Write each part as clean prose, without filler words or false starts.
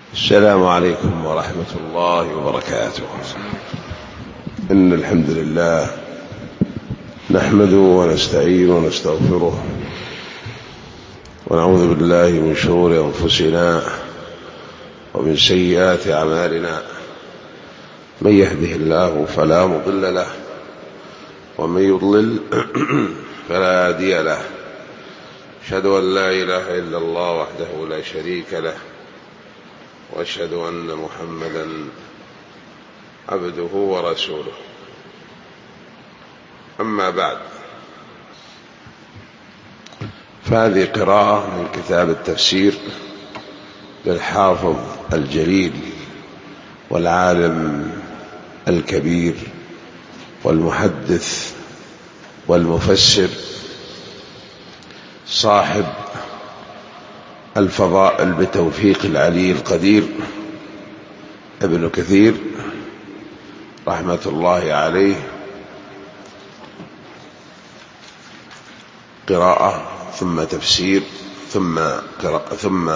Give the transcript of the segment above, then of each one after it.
السلام عليكم ورحمة الله وبركاته. إن الحمد لله نحمده ونستعين ونستغفره ونعوذ بالله من شرور أنفسنا ومن سيئات أعمالنا. من يهده الله فلا مضل له ومن يضلل فلا هادي له. أشهد أن لا إله إلا الله وحده لا شريك له وأشهد أن محمدا عبده ورسوله. أما بعد، فهذه قراءة من كتاب التفسير للحافظ الجليل والعالم الكبير والمحدث والمفسر صاحب الفضائل بتوفيق العلي القدير ابن كثير رحمة الله عليه. قراءة ثم تفسير ثم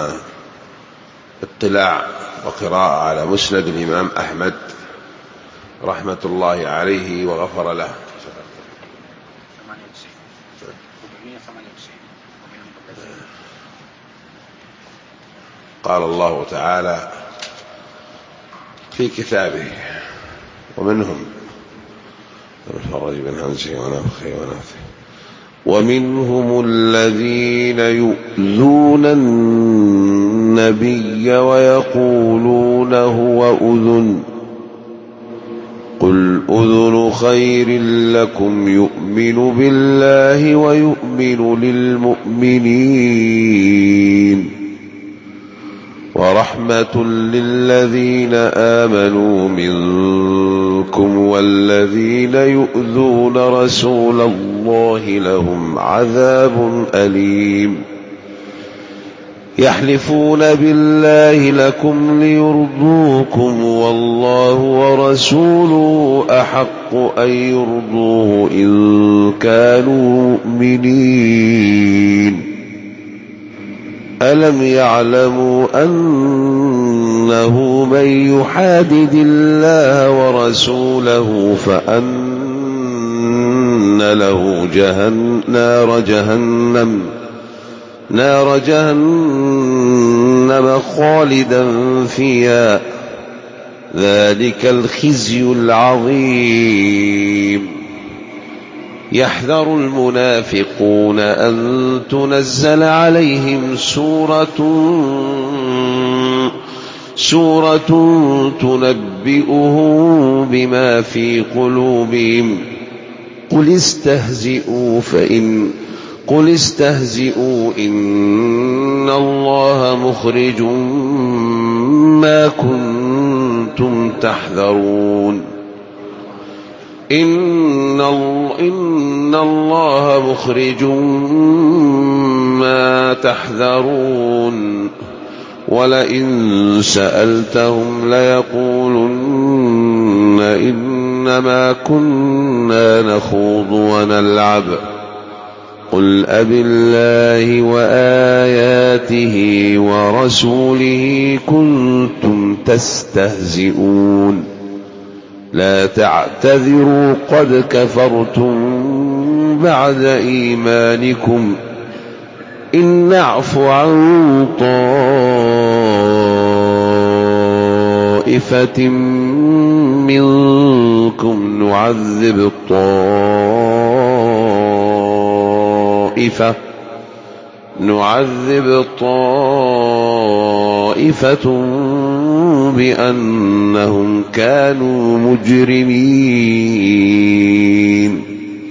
اطلاع وقراءة على مسند الإمام أحمد رحمة الله عليه وغفر له. قال الله تعالى في كتابه: ومنهم ومنهم الذين يؤذون النبي ويقولون هو أذن قل أذن خير لكم يؤمن بالله ويؤمن للمؤمنين ورحمة للذين آمنوا منكم والذين يؤذون رسول الله لهم عذاب أليم. يحلفون بالله لكم ليرضوكم والله ورسوله أحق أن يرضوه إن كانوا مؤمنين. ألم يعلموا أنه من يحادد الله ورسوله فأن له نار جهنم خالدا فيها ذلك الخزي العظيم. يحذر المنافقون أن تنزل عليهم سورة تنبئهم بما في قلوبهم قل استهزئوا إن الله مخرج ما كنتم تحذرون. إن الله مخرج ما تحذرون ولئن سألتهم ليقولن إنما كنا نخوض ونلعب قل أبالله وآياته ورسوله كنتم تستهزئون لا تعتذروا قد كفرتم بعد إيمانكم إن نعف عن طائفة منكم نعذب طائفة بأنهم كانوا مجرمين.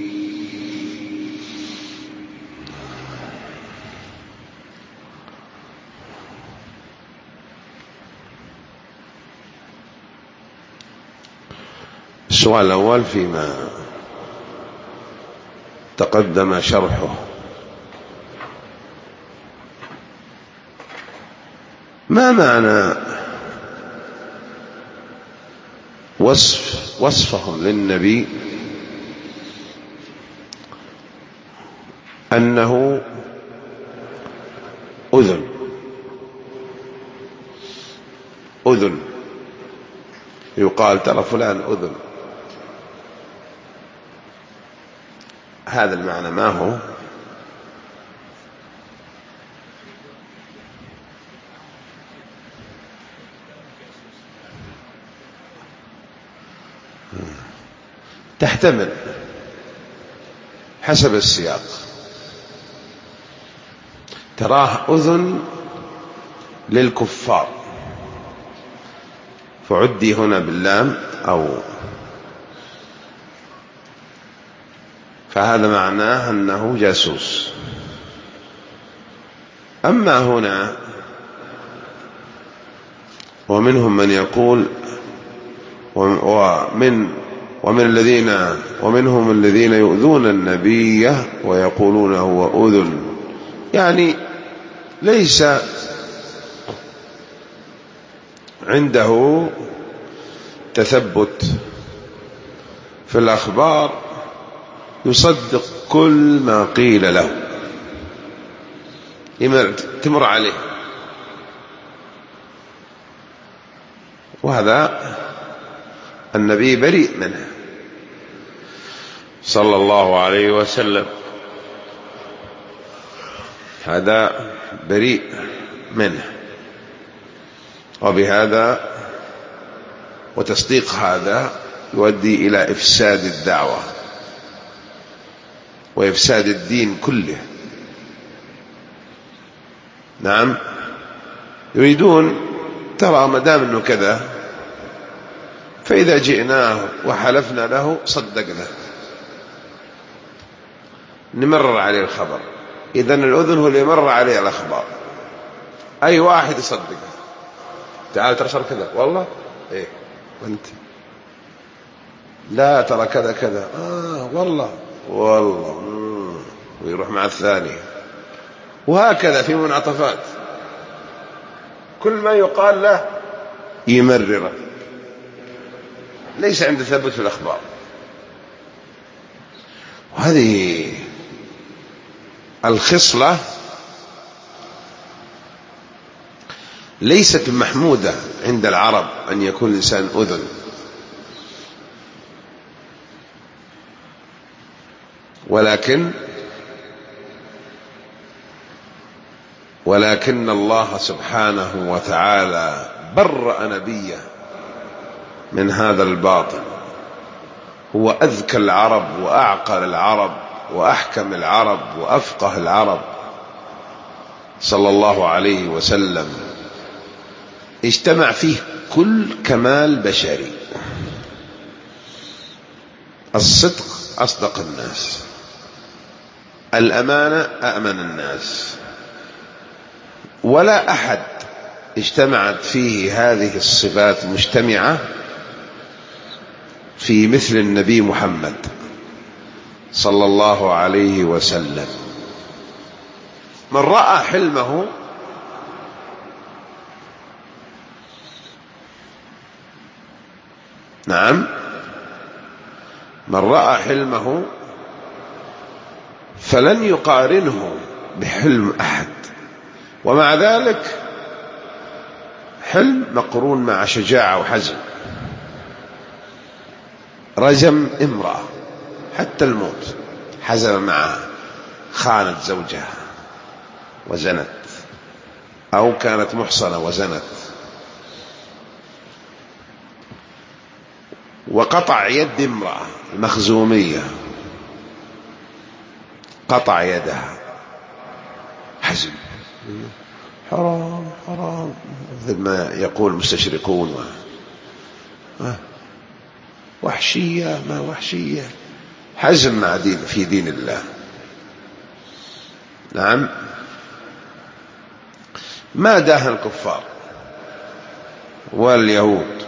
السؤال الأول فيما تقدم شرحه: ما معنى وصفهم للنبي أنه أذن؟ أذن، يقال ترى فلان أذن، هذا المعنى ما هو؟ تحتمل حسب السياق. تراه أذن للكفار، فعدي هنا باللام أو، فهذا معناه أنه جاسوس. أما هنا ومنهم من يقول ومنهم الذين يؤذون النبي ويقولون هو أذن، يعني ليس عنده تثبت في الأخبار، يصدق كل ما قيل له، تمر عليه، وهذا النبي بريء منه صلى الله عليه وسلم، هذا بريء منه. وبهذا وتصديق هذا يؤدي إلى إفساد الدعوة وإفساد الدين كله. نعم، يريدون ترى مدام أنه كذا، فإذا جئناه وحلفنا له صدقنا، نمرر عليه الخبر. إذن الأذن هو اللي يمرر عليه الأخبار، أي واحد يصدقه. تعال ترى صار كذا، والله إيه، وأنت لا ترى كذا كذا، والله ويروح مع الثاني، وهكذا في منعطفات، كل ما يقال له يمرره، ليس عنده ثبت في الأخبار. وهذه الخصلة ليست محمودة عند العرب، أن يكون الإنسان أذن، ولكن الله سبحانه وتعالى برأ نبيه من هذا الباطل. هو أذكى العرب وأعقل العرب وأحكم العرب وأفقه العرب صلى الله عليه وسلم، اجتمع فيه كل كمال بشري. الصدق أصدق الناس، الأمانة أأمن الناس، ولا أحد اجتمعت فيه هذه الصفات مجتمعة في مثل النبي محمد صلى الله عليه وسلم. من رأى حلمه نعم، من رأى حلمه فلن يقارنه بحلم أحد، ومع ذلك حلم مقرون مع شجاعة وحزم. رجم امرأة حتى الموت، حزم معها، خانت زوجها وزنت، أو كانت محصنة وزنت، وقطع يد امرأة المخزومية، قطع يدها، حزم، حرام حرام، مثل ما يقول المستشرقون، وحشية ما وحشية، حزم مع دين في دين الله. نعم، ما داه الكفار واليهود،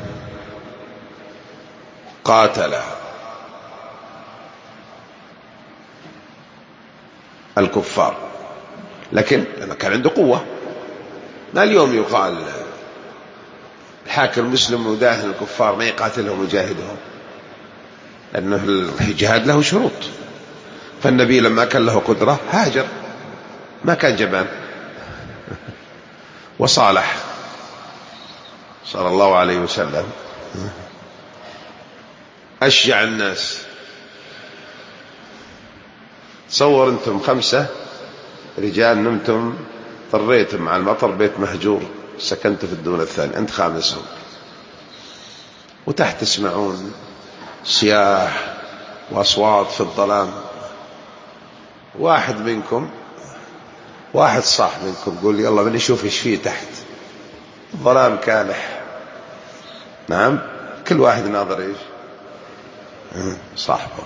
قاتل الكفار، لكن لما كان عنده قوة. ما اليوم يقال الحاكم المسلم وداهن الكفار ما يقاتلهم ويجاهدهم، لأنه الجهاد له شروط. فالنبي لما كان له قدرة هاجر، ما كان جبان، وصالح صلى الله عليه وسلم أشجع الناس. تصور أنتم 5 رجال نمتم، اضطريتم مع المطر، بيت مهجور، سكنتوا في الدور الثاني، أنت خامسهم، وتحت تسمعون صياح وأصوات في الظلام. واحد صاح منكم يقول يلا بنشوف ايش فيه تحت، الظلام كالح. نعم، كل واحد ناظر ايش صاحبه.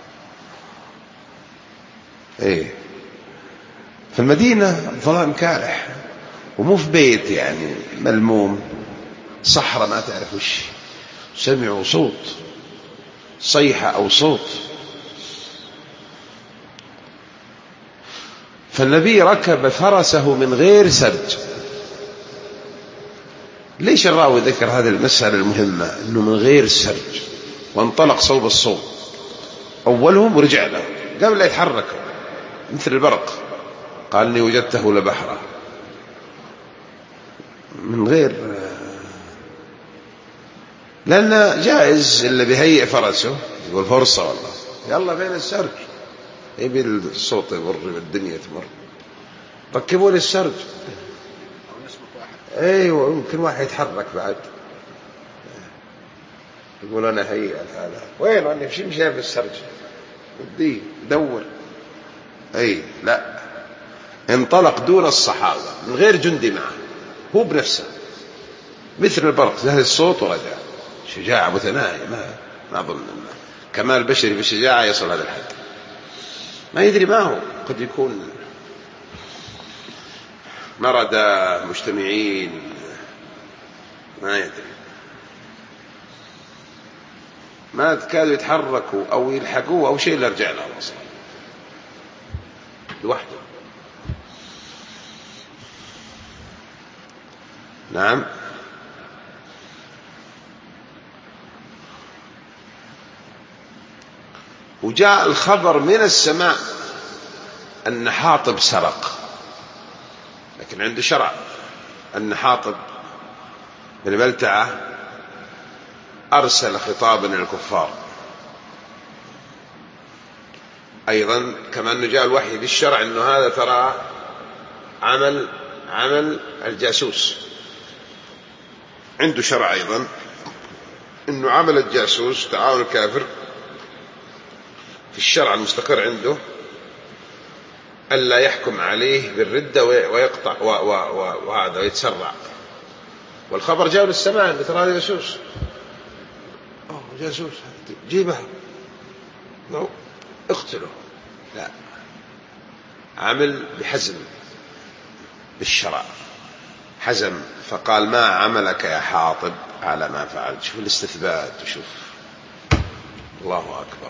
ايه، في المدينة الظلام كالح، ومو في بيت يعني ملموم، صحراء ما تعرف وش. سمعوا صوت، صيحة أو صوت. فالنبي ركب فرسه من غير سرج. ليش الراوي ذكر هذه المسألة المهمة، أنه من غير سرج، وانطلق صوب الصوب أولهم ورجع له قبل لا يتحركوا مثل البرق. قال إني وجدته لبحرة، من غير، لأن جائز اللي بيهيئ فرسه يقول فرصة والله يلا بين السرج، يبي الصوت يمر والدنيا تمر، ركبوا لي السرج. ايوه، يمكن واحد يتحرك بعد، يقول انا هيئ هذا وين، وانا مش شايف السرج، ودي دور. اي لا، انطلق دون الصحابة من غير جندي معه، هو بنفسه مثل البرق، زهر الصوت ورجع. شجاعة متناهية، ما أظن أن كمال بشري بالشجاعة يصل هذا الحد. ما يدري ما هو، قد يكون مرضى مجتمعين، ما يدري، ما كادوا يتحركوا أو يلحقوه أو شيء، اللي رجع له أصلا لوحده. نعم. وجاء الخبر من السماء أن حاطب سرق، لكن عنده شرع أن حاطب بن بلتعة أرسل خطابا للكفار. أيضا كما أنه جاء الوحي بالشرع أنه هذا ترى عمل الجاسوس، عنده شرع أيضا أنه عمل الجاسوس تعاون الكافر في الشرع المستقر عنده ألا يحكم عليه بالردة ويقطع وهذا ويتسرع. والخبر جاء للسماء أن ترى هذا جاسوس، جاسوس جيبه اقتله. لا، عمل بحزم بالشرع، حزم، فقال ما عملك يا حاطب على ما فعلت. شوف الاستثبات، وشوف الله أكبر،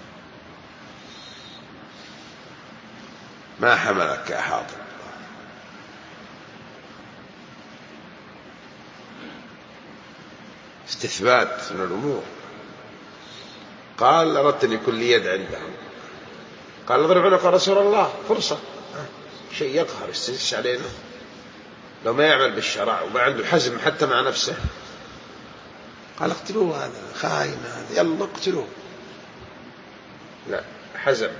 ما حملك يا حاطب. استثبات من الأمور. قال أردت أن يكون لي يد عندهم. قال اضرب عنق رسول الله، فرصة، شيء يقهر يستجس علينا، لو ما يعمل بالشرع وما عنده حزم حتى مع نفسه. قال اقتلوه، هذا خاين، هذا يلا اقتلوه. لا، حزم.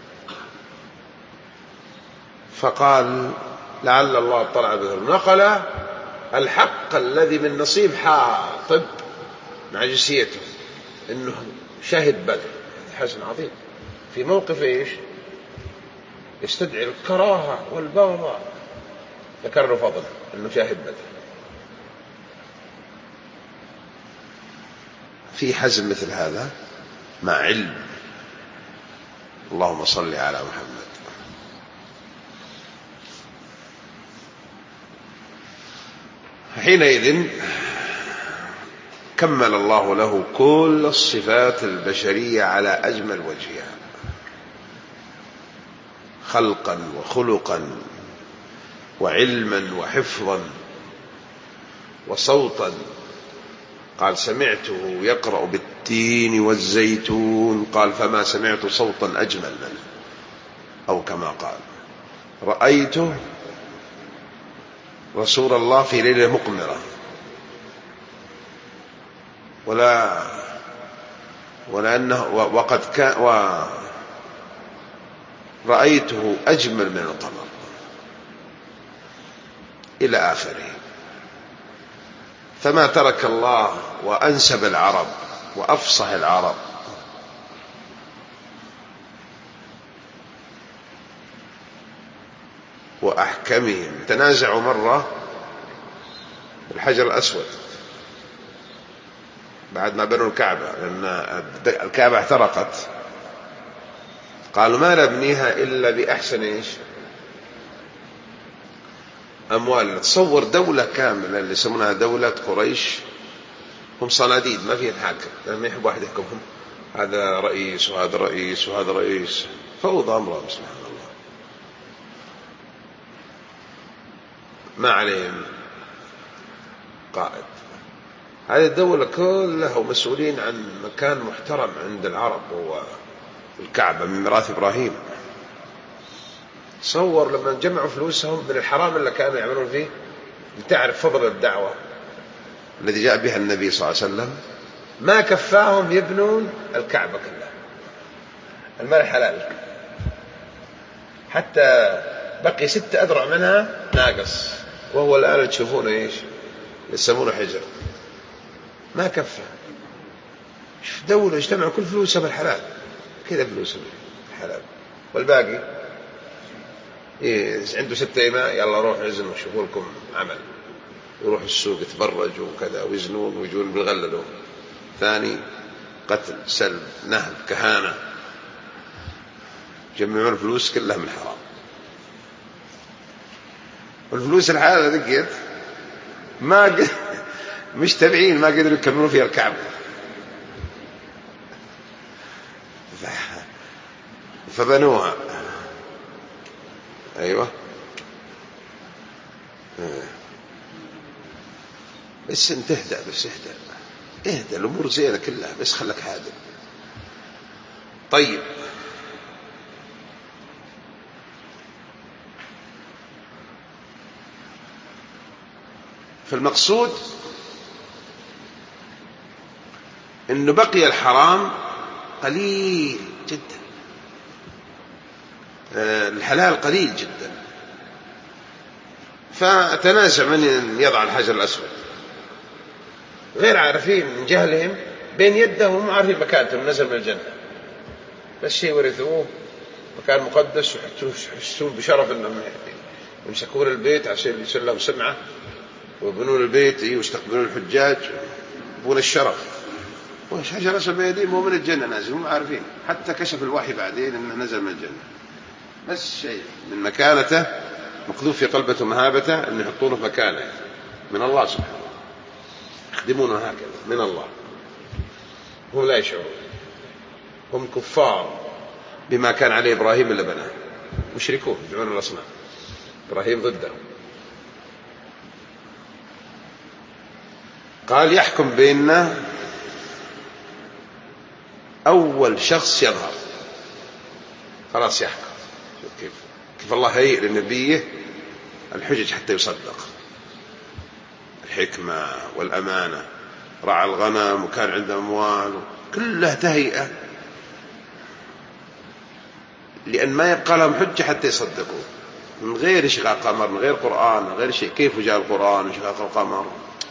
فقال لعل الله اطلع به، نقل الحق الذي من نصيب حاطب مع جسيته انه شاهد بدر. حزن عظيم في موقف ايش يستدعي الكراهة والبغضاء، ذكر له فضل انه شاهد بدر. في حزم مثل هذا مع علم. اللهم صل على محمد. حينئذ كمل الله له كل الصفات البشرية على أجمل وجهها، خلقا وخلقا وعلما وحفظا وصوتا. قال سمعته يقرأ بالتين والزيتون، قال فما سمعت صوتا أجمل منه، أو كما قال رأيته رسول الله في ليلة مقمرة، ولا أنه وقد كان ورأيته أجمل من القمر إلى آخره. فما ترك الله وأنسب العرب وأفصح العرب وأحكمهم. تنازعوا مرة بالحجر الأسود بعد ما بنوا الكعبة، لأن الكعبة احترقت، قالوا ما نبنيها إلا بأحسن إيش أموال. تصور دولة كاملة اللي يسمونها دولة قريش، هم صناديد ما فيها حاكم، ما يحب واحد يحكمهم، هذا رئيس وهذا رئيس وهذا رئيس، فوضى أمرهم سبحان الله، ما عليهم قائد. هذه الدولة كلها ومسؤولين عن مكان محترم عند العرب، هو الكعبة من ميراث إبراهيم. تصور لما جمعوا فلوسهم من الحرام اللي كانوا يعملون فيه، لتعرف فضل الدعوة الذي جاء بها النبي صلى الله عليه وسلم، ما كفاهم يبنون الكعبة كلها، المال حلال، حتى بقي 6 أذرع منها ناقص، وهو الآن تشوفونه إيش يسمونه حجر، ما كفى. دولة اجتمعوا كل فلوسها بالحلال، كذا فلوسها بالحلال، والباقي عنده 6 إماء، يلا روح عزنوا شوفوا لكم عمل، يروح السوق يتبرجوا وكذا ويزنون ويجون بالغللوا. ثاني قتل سلب نهب كهانة، جمعوا الفلوس كلها من حرام، والفلوس الحالة دقيت مش تبعين، ما قدروا يكملوا فيها الكعبة، فبنوها. أيوة بس انت اهدأ، بس اهدأ الأمور زينة كلها، بس خلك هادئ. طيب فالمقصود إنه بقي الحرام قليل جدا، الحلال قليل جدا. فتنازع من يضع الحجر الأسود، غير عارفين من جهلهم بين يدهم وعارفين مكانتهم، نزل من الجنة بس شيء ورثوه مكان مقدس، ويحسون بشرف أنهم يمسكون البيت عشان يصير لهم سمعة، ويبنون البيت ويستقبلون الحجاج، يبون الشرف. وحجر أسود بيديهم مو من الجنة نازل، هم عارفين، حتى كشف الوحي بعدين أنه نزل من الجنة، بس شيء من مكانته مقذوف في قلبته مهابته أن يحطونه في مكانه من الله سبحانه، يخدمونه هكذا من الله، هم لا يشعرون، هم كفار بما كان عليه إبراهيم اللي بناه، مشركون يدعون الأصنام، إبراهيم ضده. قال يحكم بيننا أول شخص يظهر، خلاص يحكم. كيف الله هيئ لنبيه الحجج حتى يصدق، الحكمة والأمانة، رعى الغنم وكان عنده أموال، كلها تهيئة لأن ما يبقى لهم حجة حتى يصدقوا، من غير إشغال قمر، من غير قرآن، من غير شيء. كيف جاء القرآن وإشغال القمر؟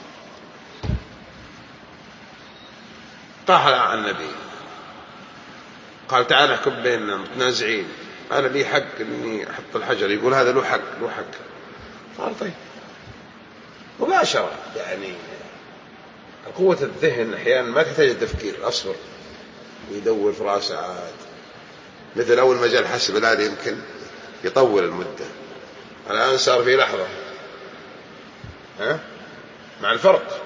طاح على النبي قال تعال احكم بيننا متنازعين، أنا لي حق إني أحط الحجر، يقول هذا له حق، له حق. قال طيب مباشرة، يعني قوة الذهن أحيانا ما تحتاج التفكير، أصبر ويدور في راسه عاد، مثل أول ما جاء الحسب الآن يمكن يطول المدة، الآن صار في لحظة، مع الفرق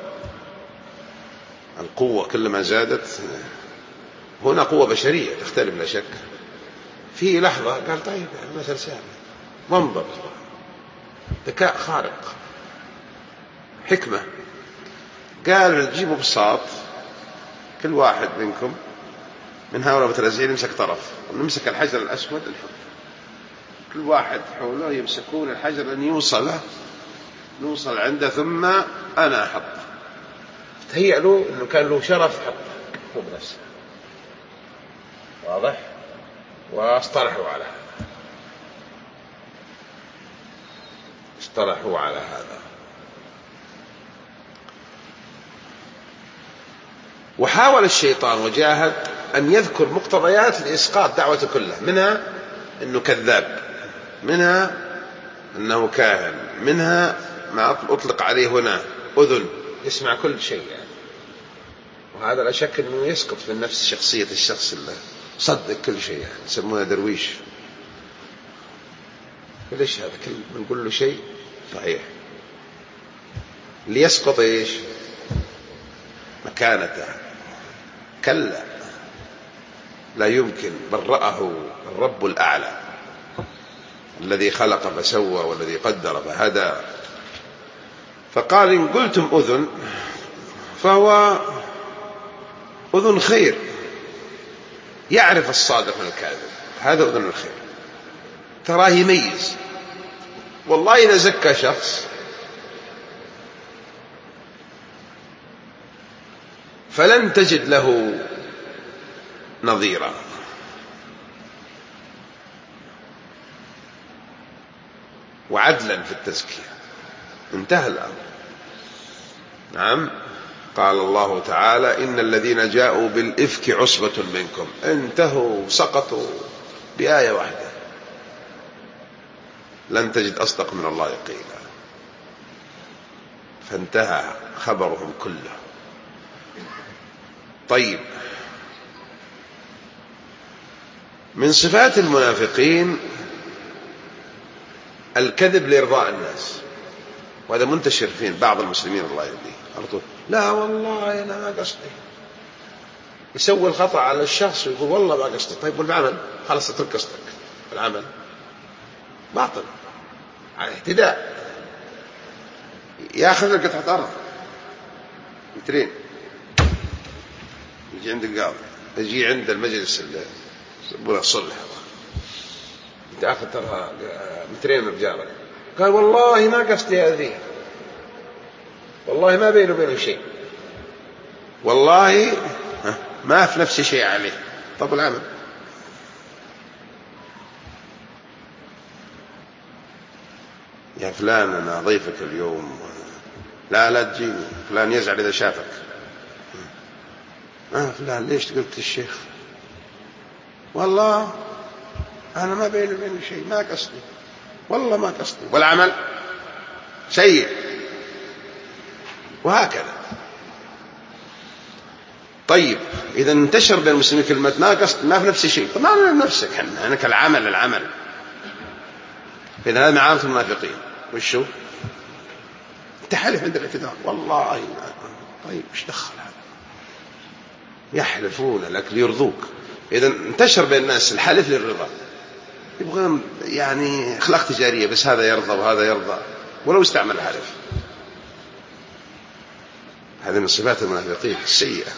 القوة كلما زادت، هنا قوة بشرية تختلف لا شك، في لحظة قال طيب مثل سهل، منظر ذكاء خارق، حكمة. قال نجيبه بساط، كل واحد منكم من هؤلاء متنازعين يمسك طرف، ونمسك الحجر الأسود نحط، كل واحد حوله يمسكون الحجر أن نوصل عنده، ثم أنا أحطه، تهيأ له أنه كان له شرف حق هو بنفسه. واضح؟ واصطلحوا على هذا، اصطلحوا على هذا. وحاول الشيطان وجاهد أن يذكر مقتضيات لإسقاط دعوته كلها، منها أنه كذاب، منها أنه كاهن، منها ما أطلق عليه هنا أذن يسمع كل شيء يعني. وهذا لا شك أنه يسقط في النفس شخصية الشخص اللي صدق كل شيء، يعني يسمونه درويش. ليش هذا كل بنقول له شيء صحيح ليسقط إيش مكانته؟ كلا، لا يمكن، برأه الرب الأعلى الذي خلق فسوى والذي قدر فهدى. فقال إن قلتم أذن فهو أذن خير، يعرف الصادق من الكاذب، هذا أذن الخير، تراه يميز. والله إذا زكى شخص فلن تجد له نظيرا. وعدلا في التزكية، انتهى الأمر. نعم، قال الله تعالى إن الذين جاءوا بالإفك عصبة منكم، انتهوا سقطوا بآية واحدة، لن تجد أصدق من الله قيلا. فانتهى خبرهم كله. طيب، من صفات المنافقين الكذب لإرضاء الناس، وهذا منتشر فين بعض المسلمين الله يهديه، على طول لا والله أنا ما قصدي، يسوي الخطأ على الشخص ويقول والله ما قصدي. طيب والعمل؟ خلاص اترك قصدك، العمل باطل على اهتداء. ياخذ قطعة أرض مترين، يجي عند القاضي، يجي عند المجلس اللي يبغى الصلح، تاخذ ترى مترين من رجالك، قال والله ما قصدي هذه، والله ما بينه وبينه شيء، والله ما في نفسي شيء عليه. طب العمل؟ يا فلان أنا ضيفك اليوم، لا تجيني، فلان يزعل إذا شافك. فلان ليش قلت الشيخ؟ والله أنا ما بيني وبينه شيء، ما قصدي، والله ما قصدي. والعمل سيء. وهكذا. طيب، إذا انتشر بين المسلمين كلمة ما قصد، ما في نفس شيء، طب ما من نفسك، أنا العمل. فإذا هذا من علامة المنافقين. وشو؟ تحلف عند الاعتذار، والله ما. طيب ايش دخل هذا؟ يحلفون لك ليرضوك. إذا انتشر بين الناس الحلف للرضا، يبغون يعني أخلاق تجارية، بس هذا يرضى وهذا يرضى ولو استعمل الحلف. هذه من صفات المنافقين السيئة.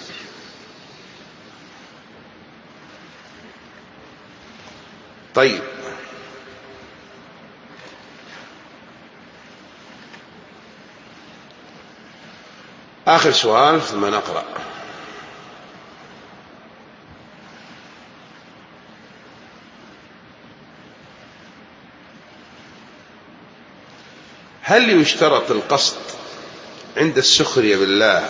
طيب، آخر سؤال ثم نقرأ. هل يشترط القصد عند السخرية بالله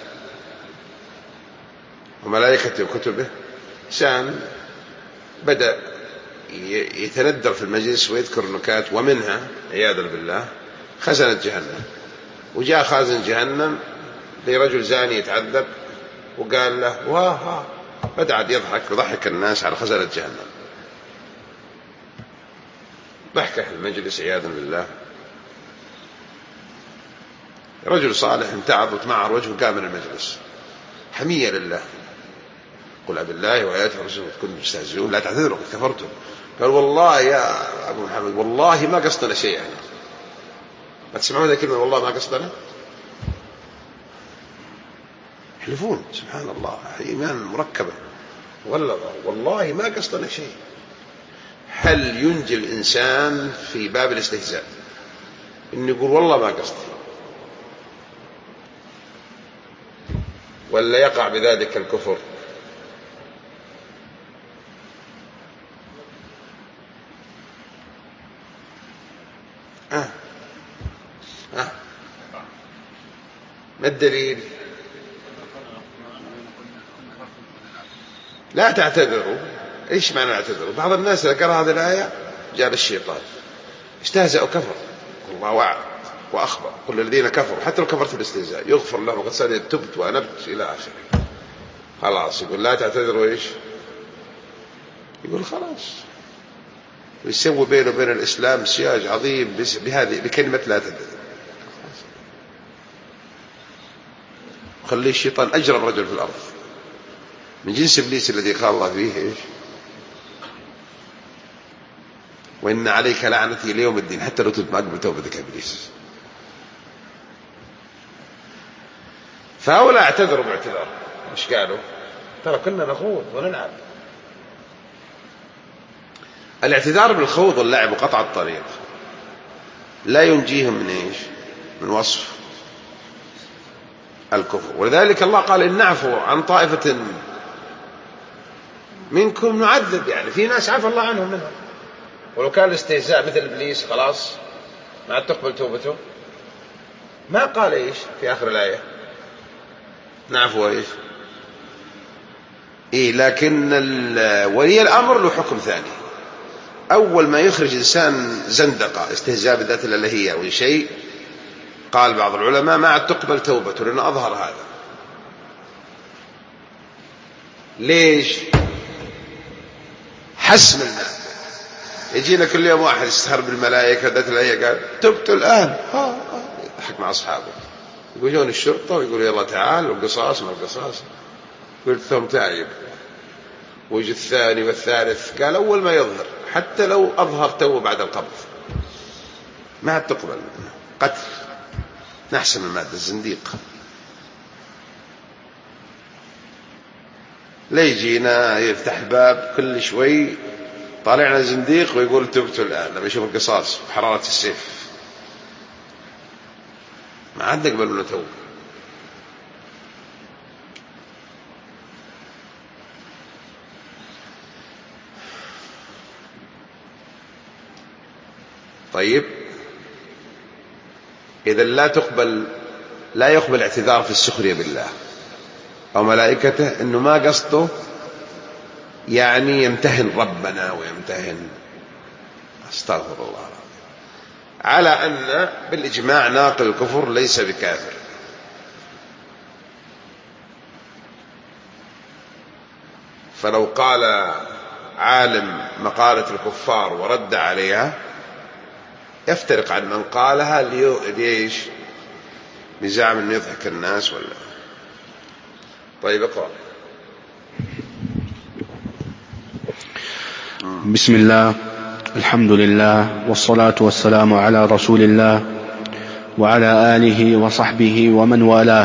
وملائكته وكتبه؟ إنسان بدأ يتندر في المجلس ويذكر نكات، ومنها عياذا بالله خزنة جهنم، وجاء خازن جهنم لرجل زاني يتعذب وقال له واه، بدأ يضحك وضحك الناس على خزنة جهنم، ضحكه المجلس عياذا بالله. رجل صالح امتعض وتمعر وجهه قام من المجلس حمية لله، قل أب الله وآياته ورسوله كنتم تستهزئون لا تعتذروا قد كفرتم. قال والله يا أبو محمد والله ما قصدنا شيئا. ما تسمعون هذه الكلمة والله ما قصدنا؟ يحلفون سبحان الله، إيمان مركبة، والله ما قصدنا شيء. هل ينجي الإنسان في باب الاستهزاء إنه يقول والله ما قصدي؟ ولا يقع بذلك الكفر؟ ما الدليل؟ لا تعتذروا. ايش معنى اعتذروا؟ بعض الناس إذا قرأ هذه الآية جاء الشيطان استهزأوا كفر. الله وعد وأخبر كل الذين كفروا حتى لو كفرت بالاستهزاء يغفر لهم وقد سأل تبت وأنبت إلى آخره. خلاص يقول لا تعتذروا. ايش يقول؟ خلاص ويسوي بينه وبين الإسلام سياج عظيم بكلمة لا تعتذر. خليه الشيطان أجرم رجل في الأرض من جنس إبليس الذي قال الله فيه إيش؟ وإن عليك لعنتي ليوم الدين حتى لو تتوب ما قبل توبتك إبليس. فهؤلاء اعتذروا باعتذار. مش قالوا؟ ترى كنا نخوض ونلعب. الاعتذار بالخوض واللعب وقطع الطريق لا ينجيهم من إيش؟ من وصف الكفر. ولذلك الله قال إن نعفو عن طائفة منكم نعذب. يعني في ناس عفى الله عنهم منهم. ولو كان الاستهزاء مثل إبليس خلاص ما عاد تقبل توبته. ما قال إيش في آخر الآية؟ نعفو إيش؟ لكن ولي الأمر له حكم ثاني. أول ما يخرج إنسان زندقة استهزاء بالذات الإلهية أو شيء قال بعض العلماء ما عاد تقبل توبته لأنه أظهر هذا. ليش؟ حسم الماء. يجينا كل يوم واحد يستهر بالملائكة ذات الإلهية قال تبت الآن يضحك مع أصحابه يقولون الشرطة ويقولوا يلا تعال والقصاص ما القصاص قلت ثم تائب. ويجي الثاني والثالث قال أول ما يظهر حتى لو أظهر توبة بعد القبض ما عاد تقبل. قتل نحسم المادة الزنديق. لا يجينا يفتح باب كل شوي طالعنا زنديق ويقول تبت الآن لما يشوف القصاص بحرارة السيف ما عاد نقبل منه توبة. طيب إذا لا يقبل اعتذار في السخرية بالله أو ملائكته إنه ما قصده يعني يمتهن ربنا ويمتهن. استغفر الله. على أن بالإجماع ناقل الكفر ليس بكافر. فلو قال عالم مقالة الكفار ورد عليها يفترق عن من قالها ليش بزعم أنه يضحك الناس ولا. طيب اقرأ. بسم الله الحمد لله والصلاة والسلام على رسول الله وعلى آله وصحبه ومن والاه.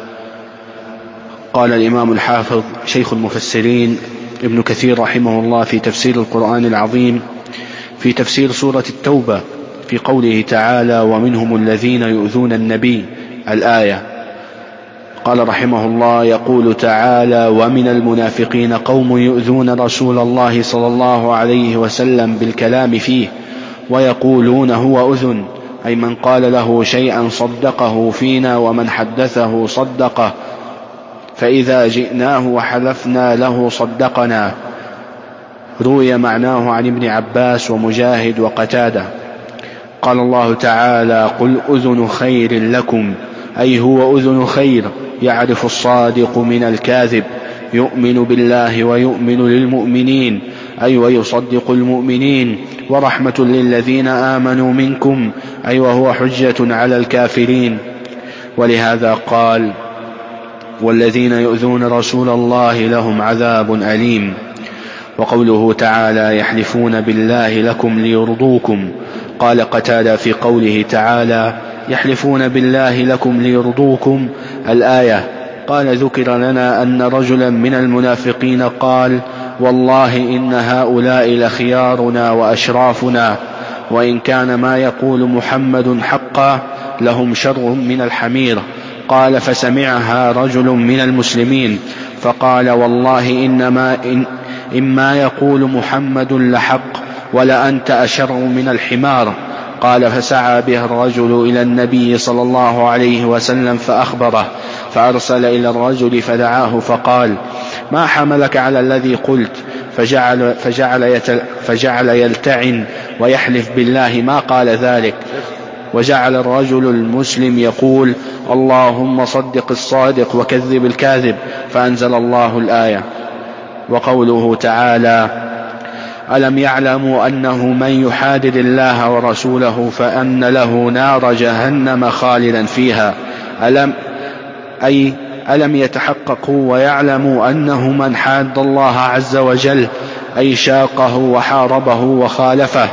قال الإمام الحافظ شيخ المفسرين ابن كثير رحمه الله في تفسير القرآن العظيم في تفسير سورة التوبة في قوله تعالى ومنهم الذين يؤذون النبي الآية. قال رحمه الله يقول تعالى ومن المنافقين قوم يؤذون رسول الله صلى الله عليه وسلم بالكلام فيه ويقولون هو أذن أي من قال له شيئا صدقه فينا ومن حدثه صدقه فإذا جئناه وحلفنا له صدقنا. روي معناه عن ابن عباس ومجاهد وقتادة. قال الله تعالى قل أذن خير لكم أي هو أذن خير يعرف الصادق من الكاذب يؤمن بالله ويؤمن للمؤمنين أي ويصدق المؤمنين ورحمة للذين آمنوا منكم أي وهو حجة على الكافرين. ولهذا قال والذين يؤذون رسول الله لهم عذاب أليم. وقوله تعالى يحلفون بالله لكم ليرضوكم. قال قتادة في قوله تعالى يحلفون بالله لكم ليرضوكم الآية. قال ذكر لنا أن رجلا من المنافقين قال والله إن هؤلاء لخيارنا وأشرافنا وإن كان ما يقول محمد حقا لهم شر من الحمير. قال: فسمعها رجل من المسلمين فقال: والله إما يقول محمد لحق ولأنت أشر من الحمار. قال: فسعى به الرجل إلى النبي صلى الله عليه وسلم فأخبره، فأرسل إلى الرجل فدعاه فقال: ما حملك على الذي قلت؟ فجعل يلتعن ويحلف بالله ما قال ذلك. وجعل الرجل المسلم يقول: اللهم صدق الصادق وكذب الكاذب. فأنزل الله الآية. وقوله تعالى: ألم يعلموا أنه من يحادد الله ورسوله فأن له نار جهنم خالدا فيها. ألم يتحققوا ويعلموا أنه من حاد الله عز وجل أي شاقه وحاربه وخالفه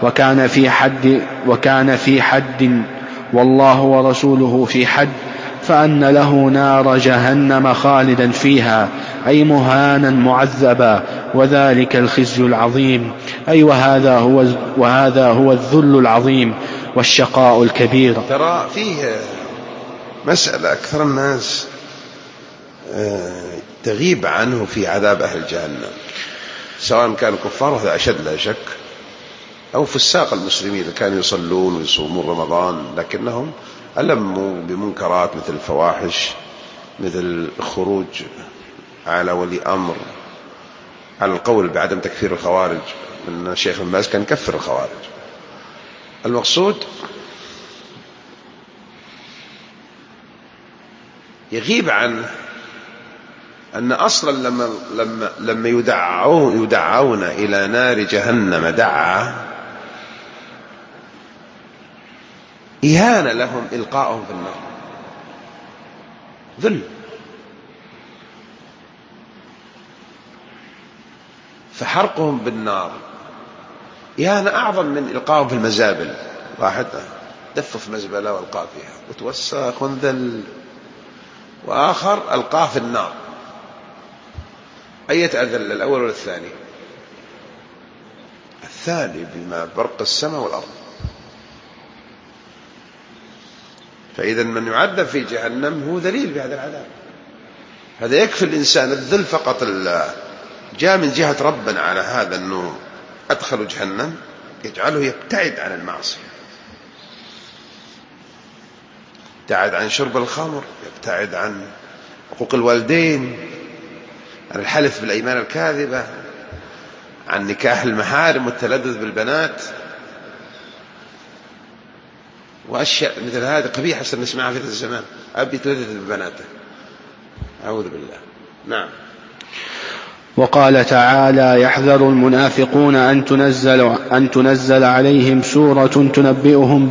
وكان في حد والله ورسوله في حد فأن له نار جهنم خالدا فيها أي مهانا معذبا، وذلك الخزي العظيم، أي وهذا هو الذل العظيم والشقاء الكبير. ترى فيه مسألة أكثر الناس تغيب عنه في عذاب أهل جهنم، سواء كانوا كفار وهذا أشد لا شك، أو فساق المسلمين اللي كانوا يصلون ويصومون رمضان لكنهم ألموا بمنكرات مثل الفواحش، مثل الخروج على ولي أمر، على القول بعدم تكفير الخوارج، من الشيخ ابن باز كان يكفر الخوارج. المقصود يغيب عنه أن أصلا لما يدعون إلى نار جهنم دعا إهانة لهم إلقاءهم في النار، ذل. فحرقهم بالنار إهانة أعظم من إلقاءهم في المزابل. واحد دفف مزبلة والقاه فيها وتوسخ ونذل، وآخر ألقاه في النار. أية أذل، الأول ولا الثاني؟ الثاني بما برق السماء والأرض. فإذا من يعذب في جهنم هو ذليل بهذا العذاب. هذا يكفي الإنسان الذل فقط. جاء من جهة ربنا على هذا أنه أدخل جهنم يجعله يبتعد عن المعصية، يبتعد عن شرب الخمر، يبتعد عن حقوق الوالدين، عن الحلف بالأيمان الكاذبة، عن نكاح المحارم والتلذذ بالبنات وأشياء مثل هذا قبيحة نسمعها في هذا الزمان. أبي يتلذذ ببناته، أعوذ بالله. نعم. وقال تعالى: يحذر المنافقون أن تنزل عليهم سورة تنبئهم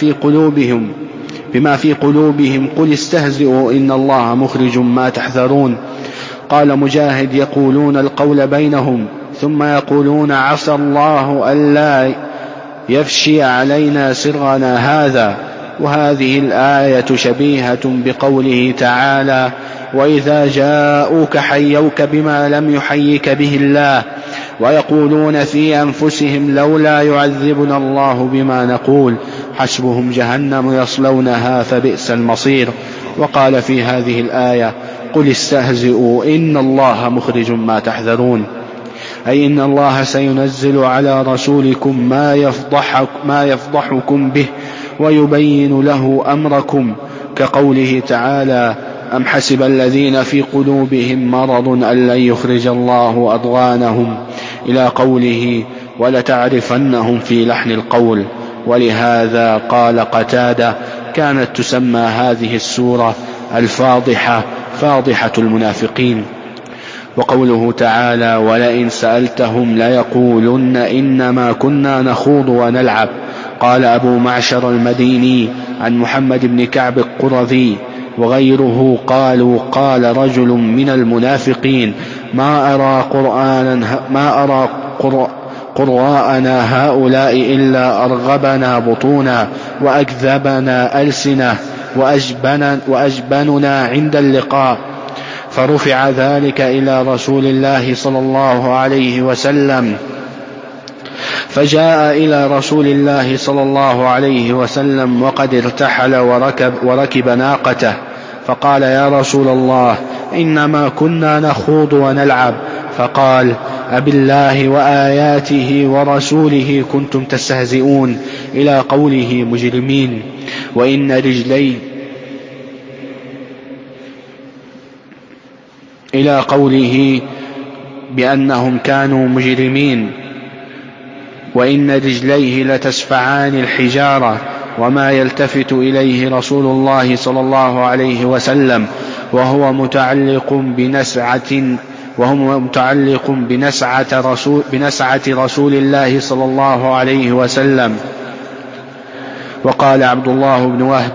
بما في قلوبهم قل استهزئوا إن الله مخرج ما تحذرون. قال مجاهد: يقولون القول بينهم ثم يقولون عسى الله ألا يفشي علينا سرنا هذا. وهذه الآية شبيهة بقوله تعالى: وإذا جاءوك حيوك بما لم يحيك به الله ويقولون في أنفسهم لولا يعذبنا الله بما نقول حسبهم جهنم يصلونها فبئس المصير. وقال في هذه الآية: قل استهزئوا إن الله مخرج ما تحذرون، أي إن الله سينزل على رسولكم ما يفضحكم به ويبين له أمركم، كقوله تعالى: أم حسب الذين في قلوبهم مرض أن لن يخرج الله أضغانهم، إلى قوله: ولتعرفنهم في لحن القول. ولهذا قال قتادة: كانت تسمى هذه السورة الفاضحة، فاضحة المنافقين. وقوله تعالى: ولئن سألتهم ليقولن إنما كنا نخوض ونلعب. قال أبو معشر المديني عن محمد بن كعب القرظي وغيره قالوا: قال رجل من المنافقين: ما أرى قراءنا هؤلاء إلا أرغبنا بطونا وأكذبنا ألسنة وأجبننا عند اللقاء. فرفع ذلك إلى رسول الله صلى الله عليه وسلم، فجاء إلى رسول الله صلى الله عليه وسلم وقد ارتحل وركب ناقته، فقال: يا رسول الله، إنما كنا نخوض ونلعب. فقال: أبالله وآياته ورسوله كنتم تستهزئون، إلى قوله مجرمين، وإن رجلي، إلى قوله بأنهم كانوا مجرمين، وإن رجليه لتسفعان الحجارة، وما يلتفت إليه رسول الله صلى الله عليه وسلم وهو متعلق بنسعة رسول الله صلى الله عليه وسلم. وقال عبد الله بن وهب: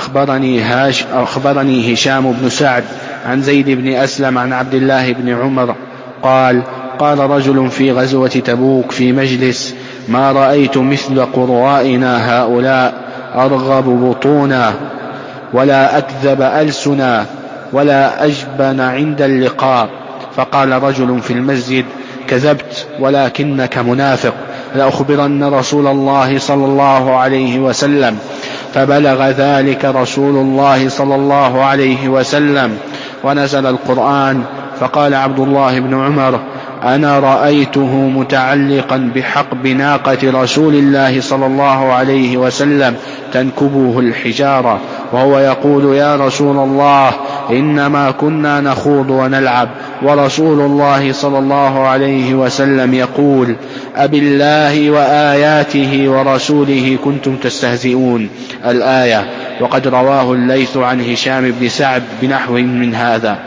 أخبرني هشام بن سعد عن زيد بن أسلم عن عبد الله بن عمر قال: قال رجل في غزوة تبوك في مجلس: ما رأيت مثل قرائنا هؤلاء، أرغب بطونا ولا أكذب ألسنا ولا أجبن عند اللقاء. فقال رجل في المسجد: كذبت ولكنك منافق، لأخبرن رسول الله صلى الله عليه وسلم. فبلغ ذلك رسول الله صلى الله عليه وسلم، ونزل القرآن. فقال عبد الله بن عمر: أنا رأيته متعلقا بحقب ناقة رسول الله صلى الله عليه وسلم تنكبه الحجارة، وهو يقول: يا رسول الله، إنما كنا نخوض ونلعب، ورسول الله صلى الله عليه وسلم يقول: أبالله وآياته ورسوله كنتم تستهزئون، الآية. وقد رواه الليث عن هشام بن سعد بنحو من هذا.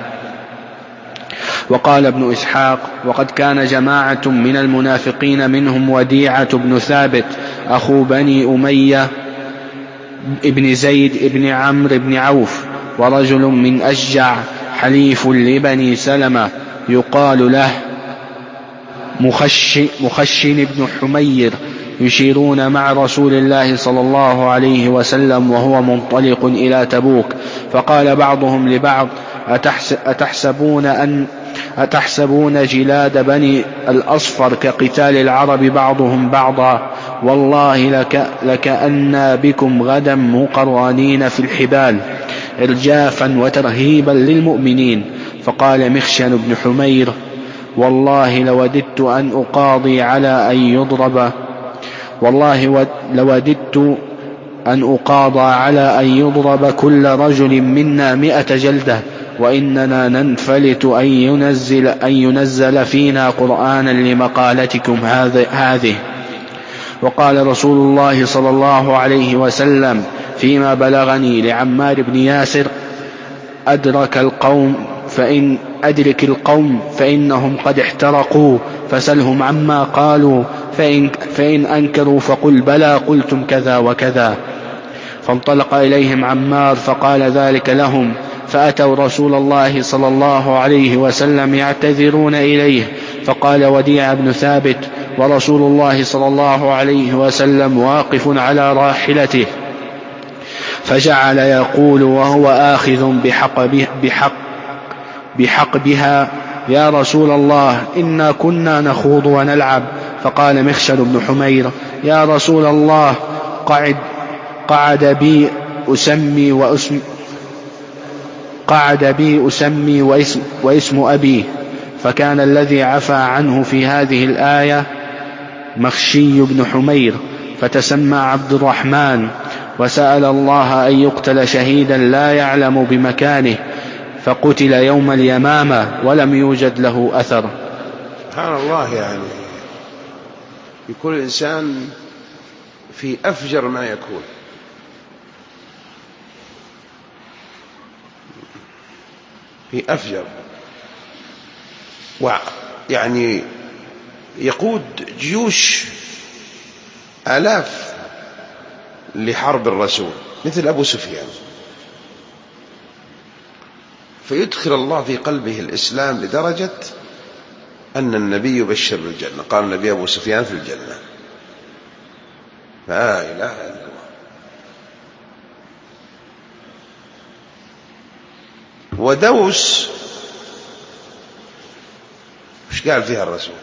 وقال ابن إسحاق: وقد كان جماعة من المنافقين منهم وديعة بن ثابت أخو بني أمية ابن زيد ابن عمرو بن عوف، ورجل من أشجع حليف لبني سلمة يقال له مخشن بن حمير، يشيرون مع رسول الله صلى الله عليه وسلم وهو منطلق إلى تبوك. فقال بعضهم لبعض: أتحسبون جلاد بني الأصفر كقتال العرب بعضهم بعضا، والله لكأن بكم غدا مقرانين في الحبال، إرجافا وترهيبا للمؤمنين. فقال مخشن بن حمير: والله لوددت أن أقاضى على أن يضرب كل رجل منا 100 جلدة، وإننا ننفلت أن ينزل فينا قرآنا لمقالتكم هذه. وقال رسول الله صلى الله عليه وسلم فيما بلغني لعمار بن ياسر: أدرك القوم فإنهم قد احترقوا، فسلهم عما قالوا، فإن أنكروا فقل: بلى قلتم كذا وكذا. فانطلق إليهم عمار فقال ذلك لهم، فأتوا رسول الله صلى الله عليه وسلم يعتذرون إليه، فقال وديع بن ثابت ورسول الله صلى الله عليه وسلم واقف على راحلته، فجعل يقول وهو آخذ بحقبها: يا رسول الله، إنا كنا نخوض ونلعب. فقال مخشن بن حمير: يا رسول الله، قعد بي أسمي واسم أبي. فكان الذي عفى عنه في هذه الآية مخشي بن حمير، فتسمى عبد الرحمن، وسأل الله أن يقتل شهيدا لا يعلم بمكانه، فقتل يوم اليمامة ولم يوجد له أثر. سبحان الله، يعني يكون الإنسان في أفجر ما يكون، في أفجر، ويعني يقود جيوش آلاف لحرب الرسول مثل أبو سفيان، فيدخل الله في قلبه الإسلام لدرجة أن النبي يبشر بالجنة، قال النبي أبو سفيان في الجنة، لا إله إلا الله. ودوس وش قال فيها الرسول؟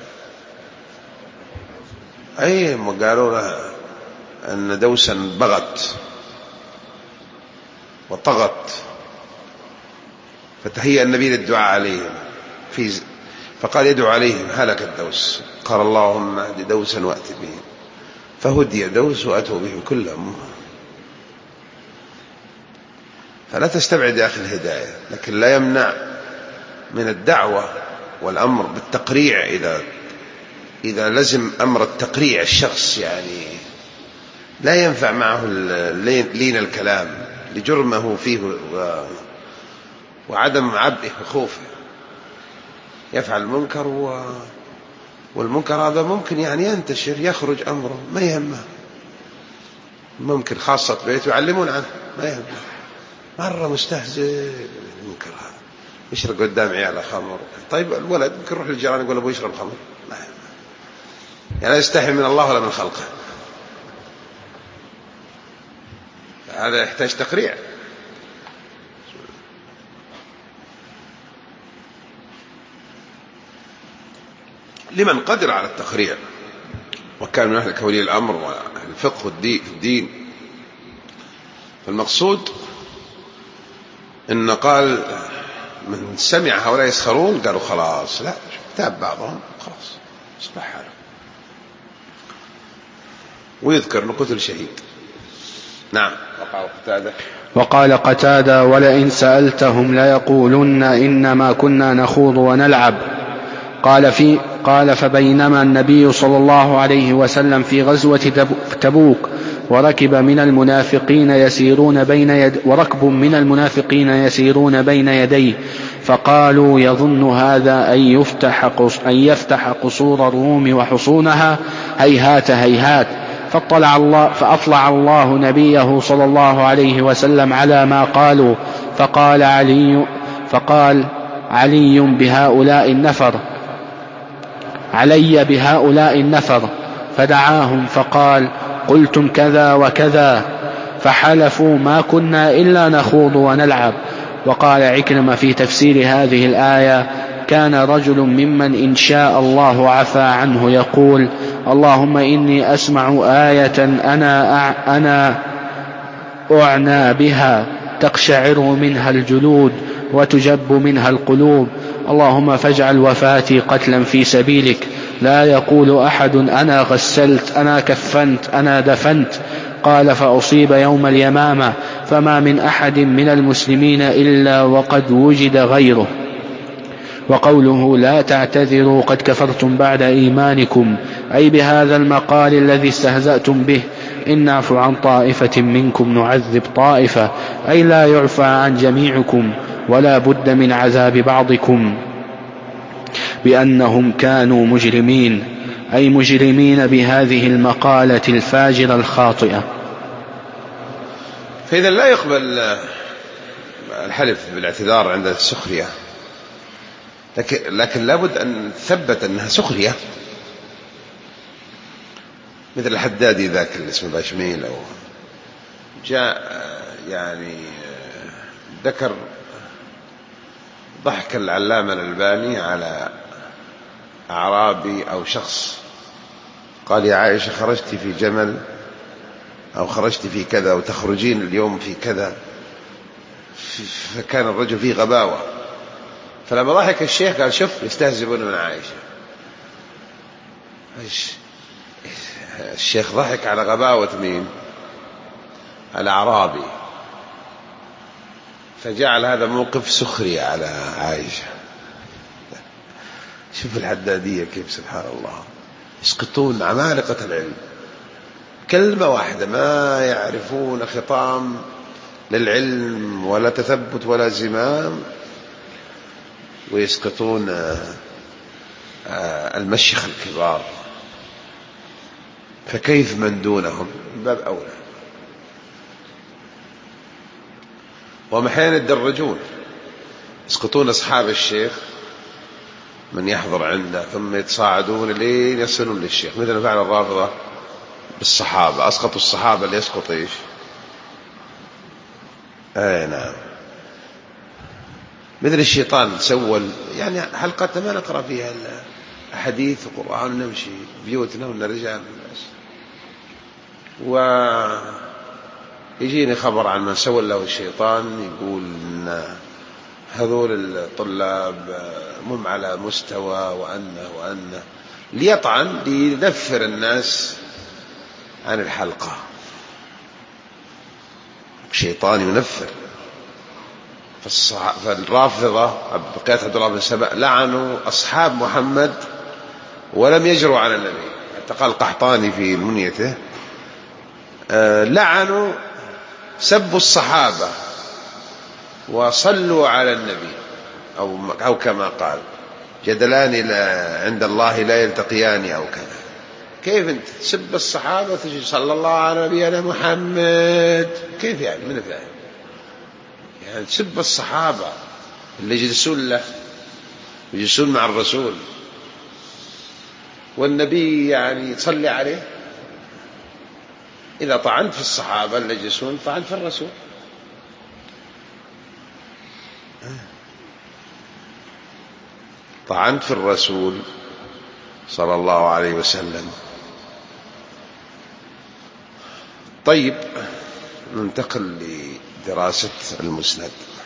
أي ما قالوا له أن دوسا بغت وطغت فتهيأ النبي للدعاء عليهم فقال يدعو عليهم هلك الدوس، قال اللهم اهد دوسا وأت بهم، فهدي دوس وأتوا بهم كلهم. فلا تستبعد يا أخي الهداية، لكن لا يمنع من الدعوة والأمر بالتقريع إذا لزم أمر التقريع الشخص، يعني لا ينفع معه لين الكلام لجرمه فيه وعدم عبئه وخوفه، يفعل المنكر والمنكر هذا ممكن يعني ينتشر يخرج أمره ما يهمه، ممكن خاصة بيته يعلمون عنه ما يهمه، مرة مستهزئ المنكر هذا يشرب قدام عياله خمر. طيب الولد ممكن يروح للجيران يقول أبوه يشرب خمر، ما يهمه، يعني لا يستحي من الله ولا من خلقه. هذا يحتاج تقريع. لمن قدر على التقريع وكان من أهل كولي الأمر والفقه والدين. فالمقصود إن قال من سمع هؤلاء يسخرون قالوا خلاص، لا تاب بعضهم خلاص اصبح حاله، ويذكر أنه قتل شهيد. نعم. وقال قتادة ولئن سألتهم ليقولن إنما كنا نخوض ونلعب. قال فبينما النبي صلى الله عليه وسلم في غزوة تبوك وركب من المنافقين يسيرون بين يديه فقالوا يظن هذا أن يفتح قصور الروم وحصونها، هيهات هيهات. فأطلع الله نبيه صلى الله عليه وسلم على ما قالوا، فقال علي بهؤلاء النفر، فدعاهم فقال قلتم كذا وكذا، فحلفوا ما كنا إلا نخوض ونلعب. وقال عكرمة في تفسير هذه الآية كان رجل ممن إن شاء الله عفى عنه يقول اللهم إني أسمع آية أنا أعنى بها تقشعر منها الجلود وتجب منها القلوب، اللهم فاجعل وفاتي قتلا في سبيلك، لا يقول أحد أنا غسلت أنا كفنت أنا دفنت. قال فأصيب يوم اليمامة فما من أحد من المسلمين إلا وقد وجد غيره. وقوله لا تعتذروا قد كفرتم بعد إيمانكم أي بهذا المقال الذي استهزأتم به، إن نعفو عن طائفة منكم نعذب طائفة، أي لا يعفى عن جميعكم ولا بد من عذاب بعضكم بأنهم كانوا مجرمين، أي مجرمين بهذه المقالة الفاجرة الخاطئة. فإذا لا يقبل الحلف بالاعتذار عند السخرية، لكن لابد أن تثبت أنها سخرية، مثل الحدادي ذاك اللي اسمه باشميل، أو جاء يعني ذكر ضحك العلامة الألباني على أعرابي أو شخص قال يا عائشة خرجت في جمل أو خرجت في كذا وتخرجين اليوم في كذا، فكان الرجل فيه غباوة، فلما ضحك الشيخ قال شوف يستهزئون من عائشة. الشيخ ضحك على غباوة مين؟ الأعرابي، فجعل هذا موقف سخرية على عائشة. شوف الحدادية كيف سبحان الله يسقطون عمالقة العلم، كلمة واحدة ما يعرفون خطام للعلم ولا تثبت ولا زمام، ويسقطون المشيخ الكبار، فكيف من دونهم من باب أولى. وهم أحيانا يتدرجون، يسقطون أصحاب الشيخ من يحضر عنده ثم يتصاعدون لين يصلون للشيخ، مثل فعل الرافضة بالصحابة، أسقطوا الصحابة اللي يسقط إيش؟ نعم، مثل الشيطان سول يعني حلقة ما نقرأ فيها الحديث وقرآن نمشي بيوتنا ونرجع الناس، ويجيني خبر عن من سول له الشيطان يقول إن هذول الطلاب مم على مستوى وأنه ليطعن لينفر الناس عن الحلقة. شيطان ينفر. فالرافضة بقية عبد الله بن سبأ لعنوا أصحاب محمد ولم يجروا على النبي. حتى قال القحطاني في منيته لعنوا سبوا الصحابة وصلوا على النبي، أو كما قال جدلان عند الله لا يلتقيان أو كذا. كيف أنت تسب الصحابة وتجي صلى الله على نبينا محمد؟ كيف يعني؟ من فاهم يعني تسب الصحابة اللي يجلسون له يجلسون مع الرسول والنبي يعني تصلي عليه؟ إذا طعنت في الصحابة اللي يجلسون طعنت في الرسول. طعنت في الرسول صلى الله عليه وسلم. طيب، ننتقل لدراسة المسند.